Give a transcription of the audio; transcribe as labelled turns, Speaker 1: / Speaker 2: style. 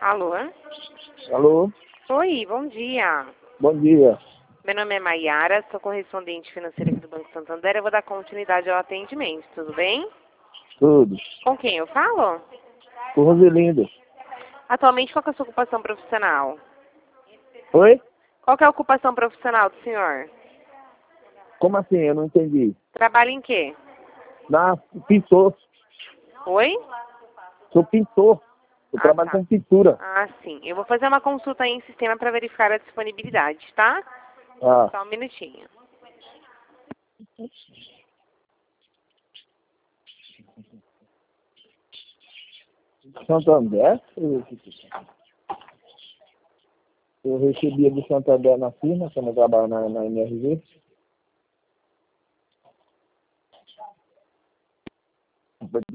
Speaker 1: Alô?
Speaker 2: Alô,
Speaker 1: Oi, bom dia.
Speaker 2: bom dia.
Speaker 1: Meu nome é Maiara, sou correspondente financeira aqui do Banco Santander. Eu vou dar continuidade ao atendimento, tudo bem?
Speaker 2: Tudo.
Speaker 1: Com quem eu falo?
Speaker 2: Com Roselindo.
Speaker 1: Atualmente, qual que é a sua ocupação profissional?
Speaker 2: Oi?
Speaker 1: Qual que é a ocupação profissional do senhor?
Speaker 2: Como assim? Eu não entendi.
Speaker 1: Trabalha em quê?
Speaker 2: Pintor.
Speaker 1: Oi?
Speaker 2: Sou pintor. Eu trabalho
Speaker 1: Tá.
Speaker 2: com pintura.
Speaker 1: Ah, sim. Eu vou fazer uma consulta aí em sistema para verificar a disponibilidade, tá?
Speaker 2: Ah,
Speaker 1: Só um minutinho.
Speaker 2: Santander? Eu recebia do Santander na firma, quando eu trabalhava na MRV.